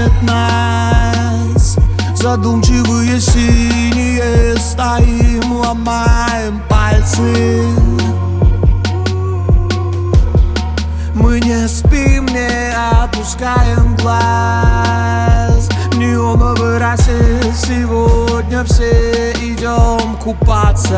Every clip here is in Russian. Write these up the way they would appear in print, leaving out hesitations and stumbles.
делит нас. Задумчивые синие, стоим, ломаем пальцы. Мы не спим, не опускаем глаз. В неоновой расе сегодня все идем купаться.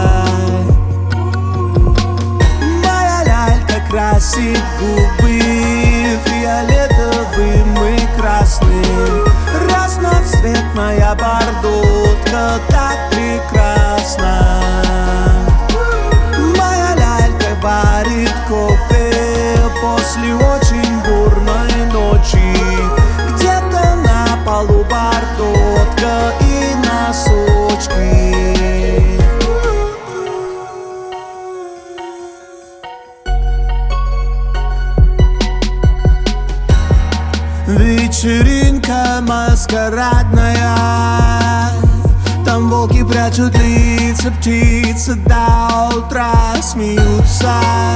Моя лялька красит губы фиолетовым и красным. Разноцветная бордотка так прекрасна. Моя лялька варит кофе после очень бурной ночи. Где-то на полу бордотка и носочки. Вечеринка маскарадная. Там волки прячут лица, птицы до утра смеются.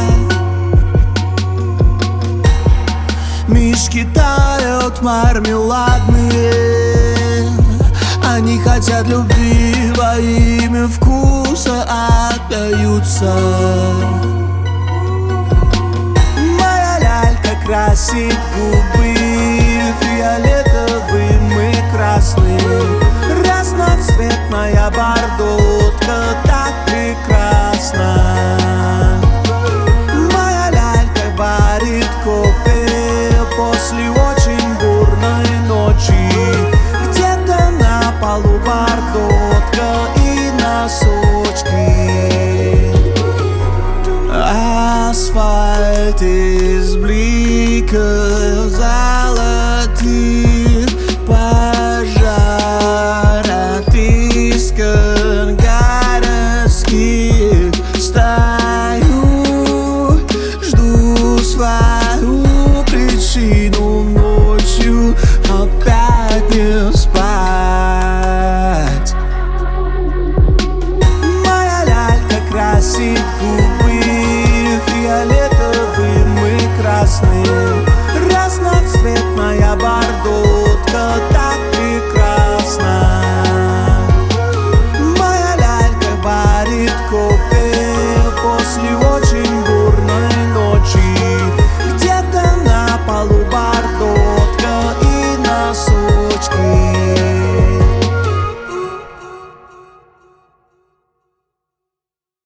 Мишки тают мармеладные. Они хотят любви, во имя вкуса отдаются. Моя лялька красит губы фиолетовым и красным. Разноцветная бордотка так прекрасна. Моя лялька варит кофе после очень бурной ночи. Где-то на полу бордотка и носочки. Асфальт из бликов золотых, пожар от искр городских. Стою, жду свою причину ночью опять не спать. Моя лялька красит губы фиолетовым и красным. Разноцветная бордотка